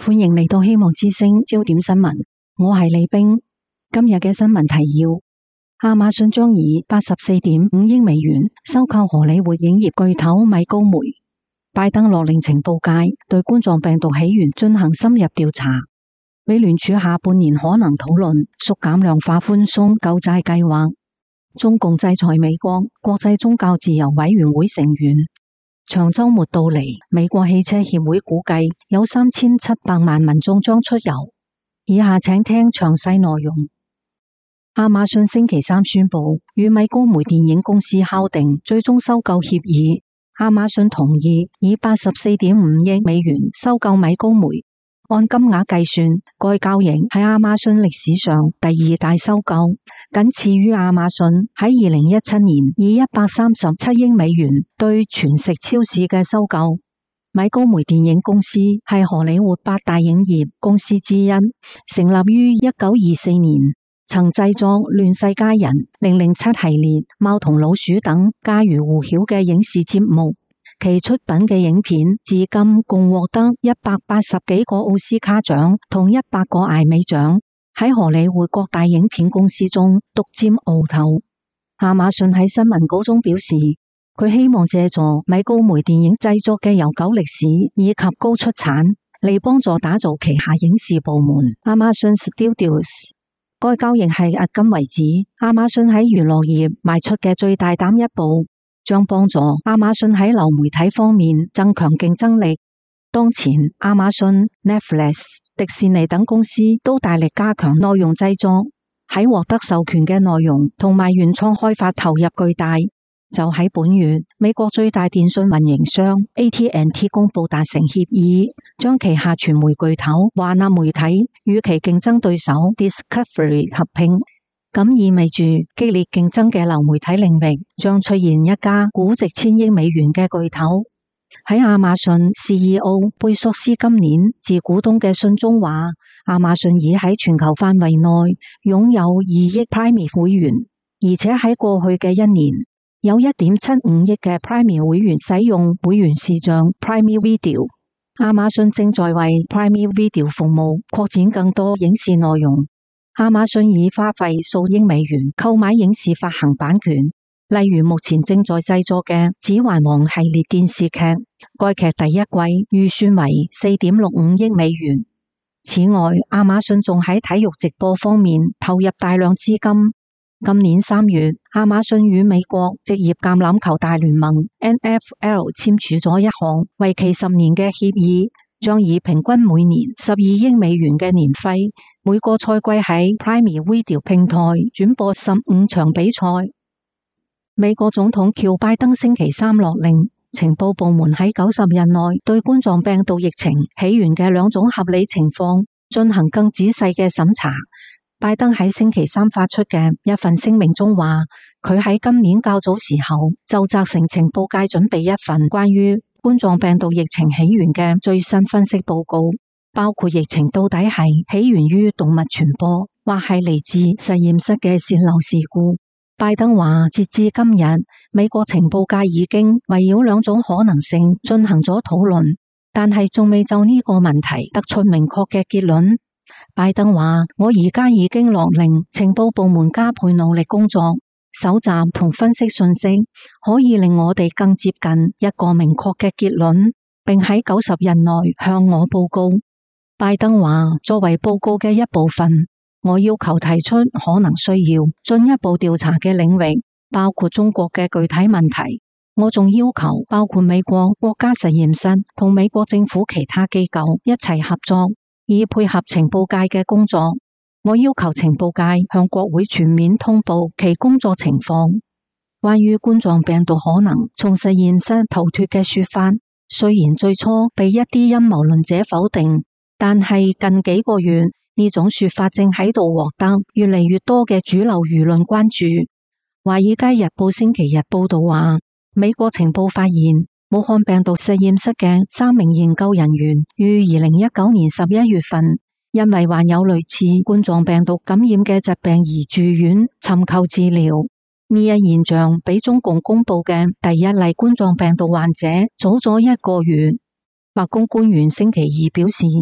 歡迎嚟到希望之聲焦點新聞，我係李冰。今日嘅新聞提要：亞馬遜將以84.5億美元收購荷里活影業巨頭米高梅。拜登勒令情報界對冠狀病毒起源進行深入調查。美聯儲下半年可能討論縮減量化寬鬆救債計劃。中共制裁美國國際宗教自由委員會成員。長週末到嚟，美國汽車協會估計有3700萬民眾將出遊。以下請聽詳細內容。亞馬遜星期三宣布與米高梅電影公司敲定最終收購協議。亞馬遜同意以84.5億美元收購米高梅。按金額計算，該交易係亞馬遜歷史上第二大收購，僅次於亞馬遜喺2017年以137億美元對全食超市嘅收購。米高梅電影公司係荷里活8大影業公司之一，成立於1924年，曾製作《亂世佳人》、007系列、貓同老鼠等家喻戶曉嘅影視節目。其出品嘅影片至今共獲得180幾個奧斯卡獎同100個艾美獎，喺荷里活各大影片公司中獨佔鰲頭。亞馬遜喺新聞稿中表示，佢希望借助米高梅電影製作嘅悠久歷史以及高出產嚟幫助打造旗下影視部門亞馬遜 Studios。該交易係迄今為止亞馬遜喺娛樂業邁出嘅最大膽一步，將幫助亞馬遜喺流媒體方面增強競爭力。當前亞馬遜、Netflix、迪士尼等公司都大力加強內容製作，喺獲得授權嘅內容同埋原創開發投入巨大。就喺本月，美國最大電訊運營商 AT&T 公布達成協議，將旗下傳媒巨頭華納媒體與其競爭對手 Discovery 合併。咁意味住激烈競爭嘅流媒體領域將出現一家估值1000億美元嘅巨頭。喺亞馬遜 CEO 貝索斯今年致股東嘅信中話，亞馬遜已喺全球範圍內擁有2億 Prime 會員，而且喺過去嘅一年有1.75億嘅 Prime 會員使用會員視像 Prime Video。亞馬遜正在為 Prime Video 服務擴展更多影視內容。亞馬遜已花費數億美元購買影視發行版權，例如目前正在製作嘅《指環王》系列電視劇，該劇第一季預算為4.65億美元。此外，亞馬遜仲喺體育直播方面投入大量資金。今年3月，亞馬遜與美國職業橄欖球大聯盟 NFL 簽署咗一項為期10年嘅協議，將以平均每年12億美元嘅年費，每個賽季喺 Prime Video 平台轉播15場比賽。美國總統喬拜登星期三勒令情報部門喺90日內對冠狀病毒疫情起源嘅2種合理情況進行更仔細嘅審查。拜登喺星期三發出嘅一份聲明中話，佢喺今年較早時候就責成情報界準備一份關於冠狀病毒疫情起源嘅最新分析報告，包括疫情到底係起源於動物傳播，或係嚟自實驗室嘅洩漏事故。拜登話，截至今日，美國情報界已經圍繞2種可能性進行咗討論，但係仲未就呢個問題得出明確嘅結論。拜登話，我而家已經勒令情報部門加倍努力工作，搜集同分析信息，可以令我哋更接近一個明確嘅結論，並喺90日內向我報告。拜登話，作為報告嘅一部分，我要求提出可能需要進一步調查嘅領域，包括中國嘅具體問題。我仲要求包括美國國家實驗室同美國政府其他機構一齊合作，以配合情報界嘅工作。我要求情報界向國會全面通報其工作情況。關於冠狀病毒可能從實驗室逃脫嘅說法，雖然最初被一啲陰謀論者否定，但係近幾個月呢種說法正喺度獲得越嚟越多嘅主流輿論關注。華爾街日報星期日報道話，美國情報發現武漢病毒實驗室嘅3名研究人員於2019年11月份因為患有類似冠狀病毒感染嘅疾病而住院尋求治療。呢一現象比中共公布嘅第一例冠狀病毒患者早咗1個月。白宮官員星期二表示，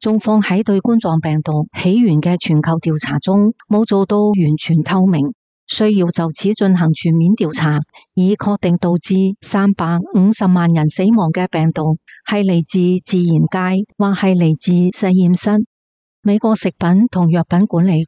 中方喺對冠狀病毒起源嘅全球調查中冇做到完全透明，需要就此進行全面調查，以確定導致350萬人死亡嘅病毒係嚟自自然界或係嚟自實驗室。美國食品同藥品管理局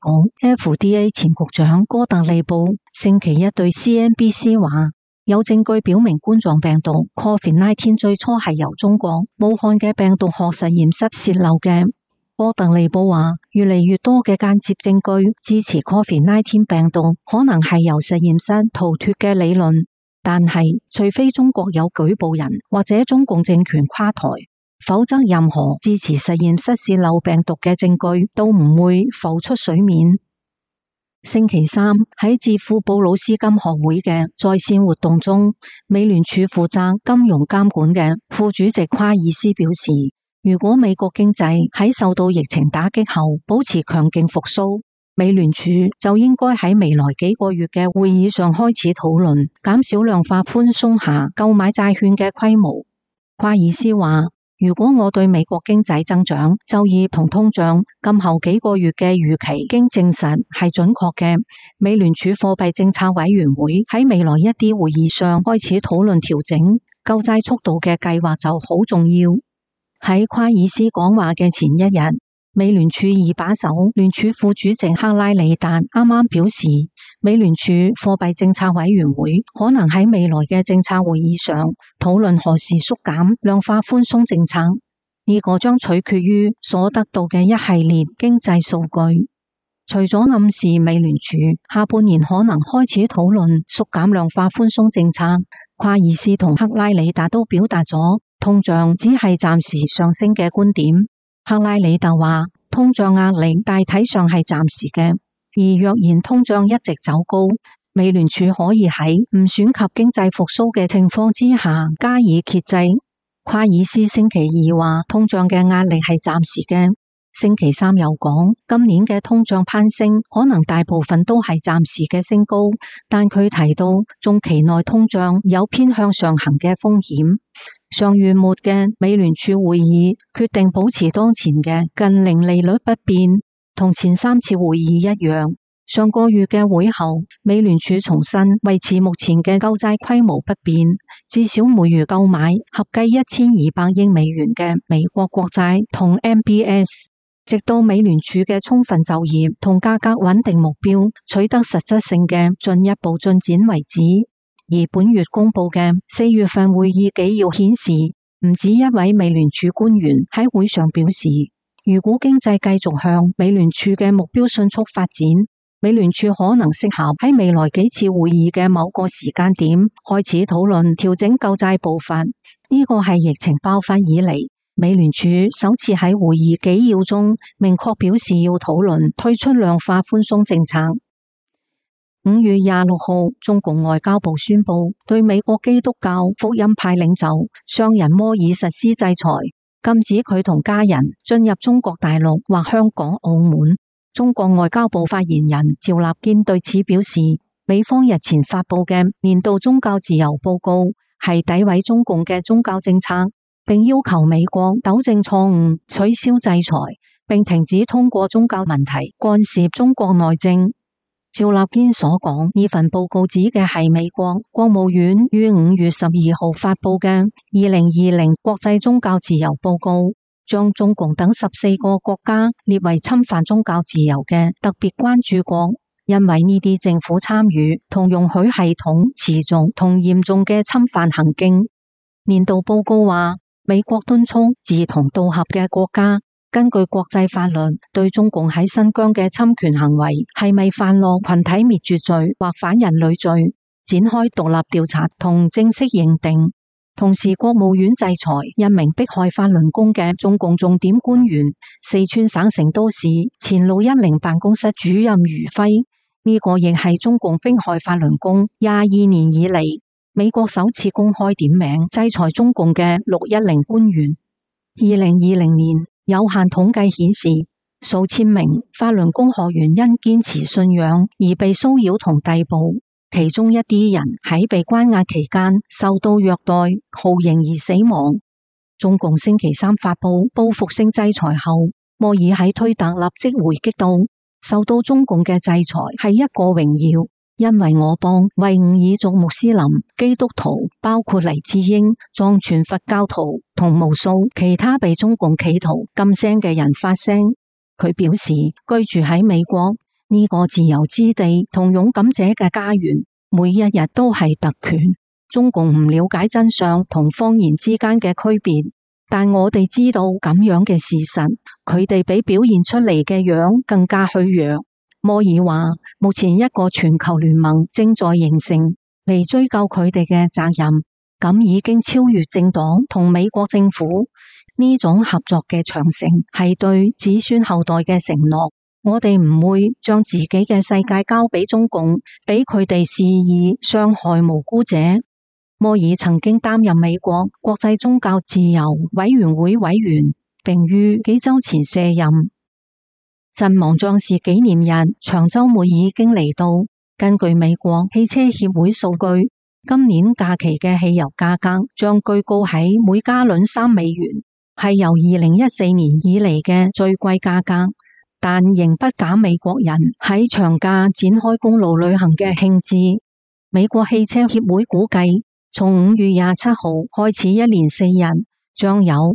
FDA 前局長哥特利布星期一對 CNBC 話，有證據表明冠狀病毒 COVID-19 最初係由中國武漢嘅病毒學實驗室洩漏嘅。哥特利布話，越嚟越多嘅間接證據支持 COVID-19 病毒可能係由實驗室逃脫嘅理論，但係除非中國有舉報人或者中共政權垮台，否則任何支持實驗室洩漏病毒嘅證據都唔會浮出水面。星期三喺智庫布魯斯金學會嘅在線活動中，美聯儲負責金融監管嘅副主席夸爾斯表示，如果美國經濟喺受到疫情打擊後保持強勁復甦，美聯儲就應該喺未來幾個月嘅會議上開始討論減少量化寬鬆下購買債券嘅規模。夸爾斯話，如果我對美國經濟增長、就業同通脹今後幾個月嘅預期經證實係準確嘅，美聯儲貨幣政策委員會喺未來一啲會議上開始討論調整購債速度嘅計劃就好重要。喺夸爾斯講話嘅前一日，美聯儲二把手聯儲副主席克拉里達啱啱表示，美聯儲貨幣政策委員會可能喺未來嘅政策會議上討論何時縮減量化寬鬆政策，呢個將取決於所得到嘅一系列經濟數據。除咗暗示美聯儲下半年可能開始討論縮減量化寬鬆政策，夸爾斯同克拉里達都表達咗通脹只係暫時上升嘅觀點。克拉里達話，通脹壓力大體上係暫時嘅，而若然通脹一直走高，美聯儲可以喺唔損及經濟復甦嘅情況之下加以遏制。夸爾斯星期二話，通脹嘅壓力係暫時嘅。星期三又講，今年嘅通脹攀升可能大部分都係暫時嘅升高，但佢提到中期內通脹有偏向上行嘅風險。上月末嘅美聯儲會議決定保持當前嘅近零利率不變，同前3次會議一樣。上個月嘅會後，美聯儲重申維持目前嘅購債規模不變，至少每月購買合計1200億美元嘅美國國債同 MBS， 直到美聯儲嘅充分就業同價格穩定目標取得實質性嘅進一步進展為止。而本月公布嘅4月份會議紀要顯示，唔止一位美聯儲官員喺會上表示，如果經濟繼續向美聯儲嘅目標迅速發展，美聯儲可能適合喺未來幾次會議嘅某個時間點開始討論調整購債步伐。呢個係疫情爆發以嚟美聯儲首次喺會議紀要中明確表示要討論退出量化寬鬆政策。5月26號，中共外交部宣布對美國基督教福音派領袖商人摩爾實施制裁，禁止佢同家人進入中國大陸或香港、澳門。中國外交部發言人趙立堅對此表示，美方日前發布嘅年度宗教自由報告係詆毀中共嘅宗教政策，並要求美國糾正錯誤、取消制裁，並停止通過宗教問題干涉中國內政。趙立堅所講，呢份報告指嘅係美國國務院於5月12號發布嘅2020國際宗教自由報告，將中共等14個國家列為侵犯宗教自由嘅特別關注國，因為呢啲政府參與同容許系統、持續同嚴重嘅侵犯行徑。年度報告話，美國敦促志同道合嘅國家根據國際法律對中共喺新疆嘅侵權行為係咪犯落群體滅絕罪或反人類罪，展開獨立調查同正式認定。同時，國務院制裁一名迫害法輪功嘅中共重點官員，四川省成都市前路110辦公室主任余輝。呢個亦係中共迫害法輪功22年以嚟美國首次公開點名制裁中共嘅610官員。2020年有限統計顯示，數千名法輪功學員因堅持信仰而被騷擾同逮捕，其中一啲人喺被關押期間受到虐待、酷刑而死亡。中共星期三發布報復性制裁後， 摩爾喺推特立即回擊道，受到中共嘅制裁係一個榮耀，因為我邦維吾爾族穆斯林、基督徒，包括黎智英、藏傳佛教徒同無數其他被中共企圖禁聲嘅人發聲。佢表示，居住喺美國呢個自由之地同勇敢者嘅家園，每一日都係特權。中共唔了解真相同謊言之間嘅區別，但我哋知道咁樣嘅事實，佢哋比表現出嚟嘅樣更加虛弱。摩爾話，目前一個全球聯盟正在形成，嚟追究佢哋嘅責任，咁已經超越政黨同美國政府。呢種合作嘅長城係對子孫後代嘅承諾，我哋唔會將自己嘅世界交俾中共，俾佢哋肆意傷害無辜者。摩爾曾經擔任美國國際宗教自由委員會委員，並於幾週前卸任。陣亡將士紀念日長週末已經嚟到，根據美國汽車協會數據，今年假期嘅汽油價格將居高喺每加侖$3，係由2014年以嚟嘅最貴價格，但仍不減美國人喺長假展開公路旅行嘅興致。美國汽車協會估計，從5月27號開始，一連4日將有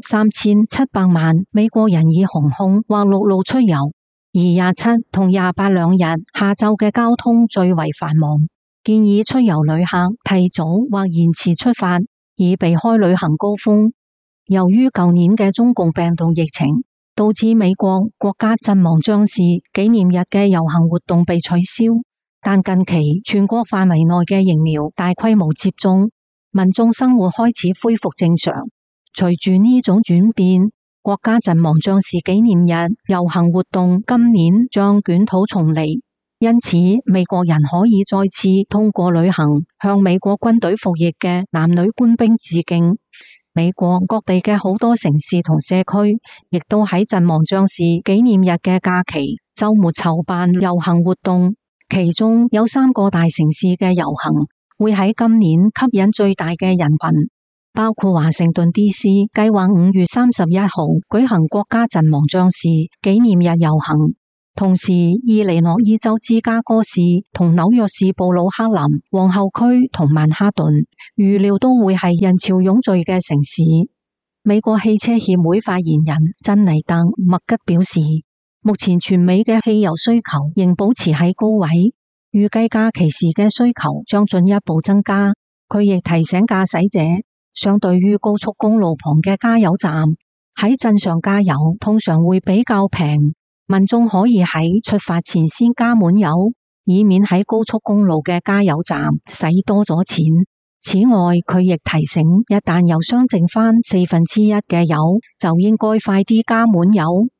3700萬美國人以航空或陸路出遊，而27同28兩日下晝嘅交通最為繁忙，建議出遊旅客提早或延遲出發，以避開旅行高峰。由於舊年嘅中共病毒疫情，導致美國國家陣亡將士紀念日嘅遊行活動被取消，但近期全國範圍內嘅疫苗大規模接種，民眾生活開始恢復正常。隨住呢種轉變，國家陣亡將士紀念日遊行活動今年將捲土重嚟，因此美國人可以再次通過旅行向美國軍隊服役嘅男女官兵致敬。美國各地嘅好多城市同社區亦都喺陣亡將士紀念日嘅假期週末籌辦遊行活動，其中有3個大城市嘅遊行會喺今年吸引最大嘅人群，包括華盛頓 DC 計劃5月31號舉行國家陣亡將士紀念日遊行，同時伊利諾伊州芝加哥市同紐約市布魯克林、皇后區同曼哈頓預料都會係人潮湧聚嘅城市。美國汽車協會發言人珍妮特·麥吉表示，目前全美嘅汽油需求仍保持喺高位，預計假期時嘅需求將進一步增加。佢亦提醒駕駛者，相對於高速公路旁嘅加油站，喺鎮上加油通常會比較平，民眾可以喺出發前先加滿油，以免喺高速公路嘅加油站使多咗錢。此外，佢亦提醒，一旦油箱剩返1/4嘅油，就應該快啲加滿油。